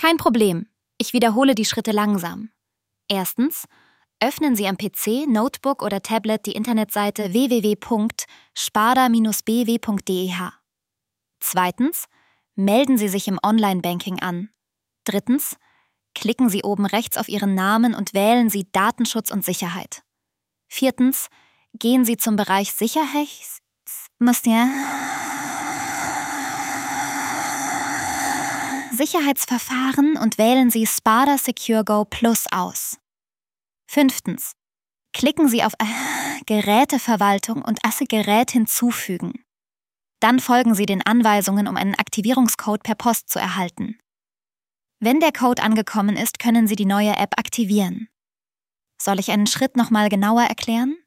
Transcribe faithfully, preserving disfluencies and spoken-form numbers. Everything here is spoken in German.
Kein Problem. Ich wiederhole die Schritte langsam. Erstens, öffnen Sie am P C, Notebook oder Tablet die Internetseite w w w punkt sparda Bindestrich b w punkt d e h. Zweitens, melden Sie sich im Online-Banking an. Drittens, klicken Sie oben rechts auf Ihren Namen und wählen Sie Datenschutz und Sicherheit. Viertens, gehen Sie zum Bereich Sicherheits... Sicherheitsverfahren und wählen Sie Sparda Secure Go Plus aus. Fünftens, klicken Sie auf Geräteverwaltung und Asse Gerät hinzufügen. Dann folgen Sie den Anweisungen, um einen Aktivierungscode per Post zu erhalten. Wenn der Code angekommen ist, können Sie die neue App aktivieren. Soll ich einen Schritt nochmal genauer erklären?